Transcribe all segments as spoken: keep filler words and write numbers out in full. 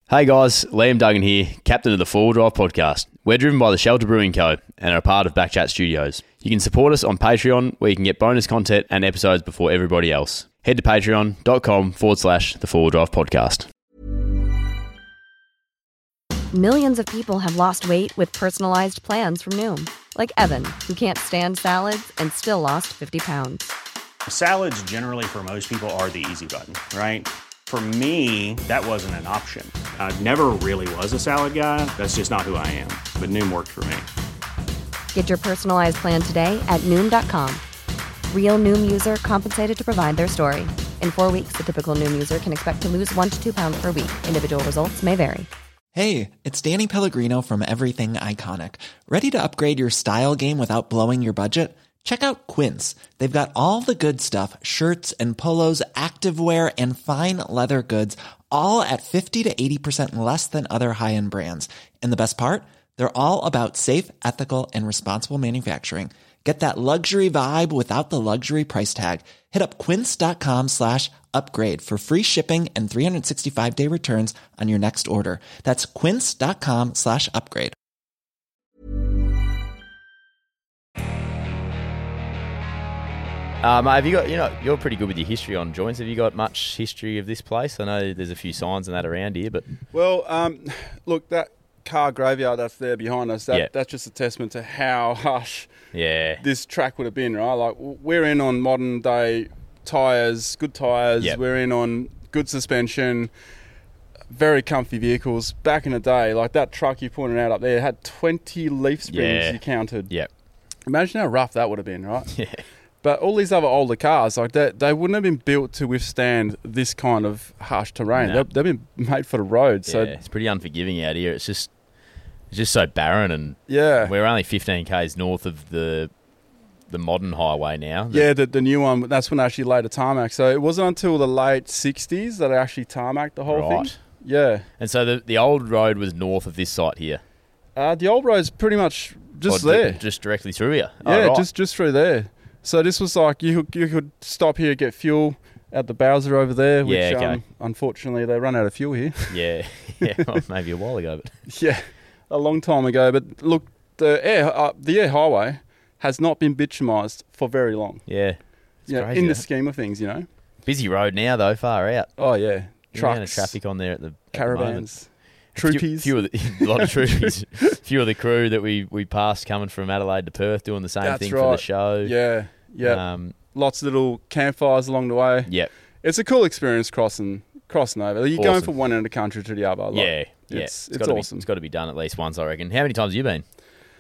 Hey guys, Liam Duggan here, captain of the Four Wheel Drive podcast. We're driven by the Shelter Brewing Co. and are a part of Backchat Studios. You can support us on Patreon, where you can get bonus content and episodes before everybody else. Head to patreon.com forward slash the Four Wheel Drive podcast. Millions of people have lost weight with personalized plans from Noom. Like Evan, who can't stand salads and still lost fifty pounds. Salads generally for most people are the easy button, right? For me, that wasn't an option. I never really was a salad guy. That's just not who I am. But Noom worked for me. Get your personalized plan today at Noom dot com. Real Noom user compensated to provide their story. In four weeks, the typical Noom user can expect to lose one to two pounds per week. Individual results may vary. Hey, it's Danny Pellegrino from Everything Iconic. Ready to upgrade your style game without blowing your budget? Check out Quince. They've got all the good stuff, shirts and polos, activewear, and fine leather goods, all at fifty to eighty percent less than other high-end brands. And the best part? They're all about safe, ethical, and responsible manufacturing. Get that luxury vibe without the luxury price tag. Hit up quince.com slash upgrade for free shipping and three sixty-five day returns on your next order. That's quince.com slash upgrade. Um, have you got, you know, you're pretty good with your history on joints. Have you got much history of this place? I know there's a few signs and that around here, but... Well, um, look, that car graveyard that's there behind us, that, yeah. that's just a testament to how harsh yeah. this track would have been, right? Like, we're in on modern day tyres, good tyres, yep. we're in on good suspension, very comfy vehicles. Back in the day, like that truck you pointed out up there had twenty leaf springs yeah. you counted. Yep. Imagine how rough that would have been, right? Yeah. But all these other older cars, like that, they wouldn't have been built to withstand this kind of harsh terrain. No. They've, they've been made for the road. Yeah, so it's pretty unforgiving out here. It's just it's just so barren, and yeah. we're only fifteen kays north of the the modern highway now. The, yeah, the, the new one, that's when they actually laid a tarmac. So it wasn't until the late sixties that they actually tarmacked the whole right. thing. Yeah. And so the the old road was north of this site here? Uh, the old road's pretty much just or there. D- just directly through here? Yeah, oh, right. just, just through there. So this was like, you, you could stop here, get fuel at the Bowser over there, which yeah, okay. um, unfortunately they run out of fuel here. Yeah, yeah, well, maybe a while ago. But yeah, a long time ago. But look, the air uh, the air highway has not been bitumised for very long. Yeah, it's yeah, crazy, in the though. scheme of things, you know. Busy road now though, far out. Oh yeah, The trucks, amount of traffic on there at the at caravans, the moment. troopies. Few, few of the, a lot of troopies. Few of the crew that we, we passed coming from Adelaide to Perth doing the same That's thing right. for the show. Yeah, yeah. Um, Lots of little campfires along the way. Yep. It's a cool experience crossing crossing over. You're Awesome. going from one end of the country to the other. Like, yeah, yeah. It's, it's, gotta awesome. Be, it's got to be done at least once, I reckon. How many times have you been?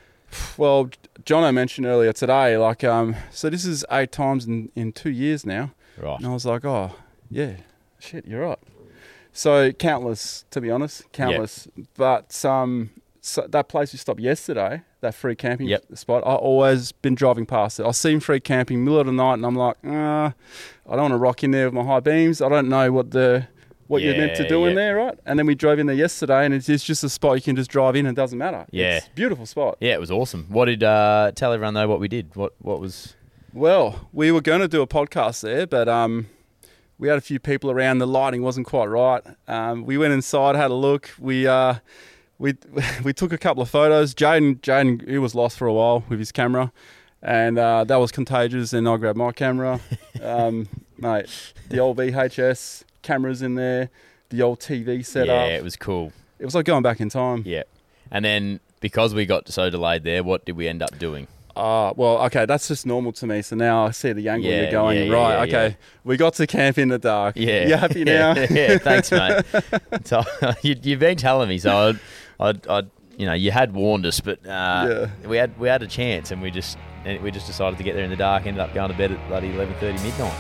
Well, Jono mentioned earlier today, like, um, so this is eight times in, in two years now. Right. And I was like, oh, yeah, shit, you're right. So countless, to be honest, countless. Yep. But um, so that place we stopped yesterday, that free camping yep. spot, I've always been driving past it. I've seen free camping middle of the night, and I'm like, uh, I don't want to rock in there with my high beams. I don't know what the what yeah, you're meant to do yep. in there, right? And then we drove in there yesterday, and it's, it's just a spot you can just drive in, and it doesn't matter. Yeah. It's a beautiful spot. Yeah, it was awesome. What did, uh, tell everyone though what we did? What what was... Well, we were going to do a podcast there, but um, we had a few people around. The lighting wasn't quite right. Um, we went inside, had a look. We uh, we we took a couple of photos. Jaden, Jaden, he was lost for a while with his camera, and uh, that was contagious. And I grabbed my camera, um, mate. The old V H S cameras in there, the old T V setup. Yeah, it was cool. It was like going back in time. Yeah, and then because we got so delayed there, what did we end up doing? Uh, well, okay, that's just normal to me. So now I see the angle Yeah, you're going. yeah, yeah, right, yeah, okay. yeah. We got to camp in the dark. Yeah. You happy now? Yeah, yeah, thanks, mate. So you, you've been telling me, so I'd, I'd, I'd, you know, you had warned us, but uh, Yeah. we had we had a chance, and we just and we just decided to get there in the dark. Ended up going to bed at bloody eleven thirty midnight.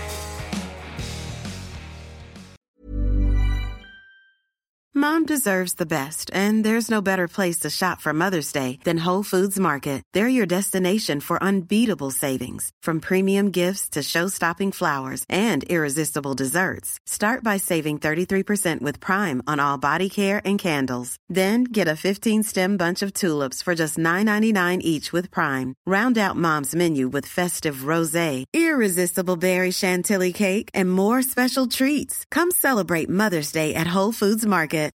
Mom deserves the best, and there's no better place to shop for Mother's Day than Whole Foods Market. They're your destination for unbeatable savings, from premium gifts to show-stopping flowers and irresistible desserts. Start by saving thirty-three percent with Prime on all body care and candles. Then get a fifteen-stem bunch of tulips for just nine ninety-nine each with Prime. Round out Mom's menu with festive rosé, irresistible berry chantilly cake, and more special treats. Come celebrate Mother's Day at Whole Foods Market.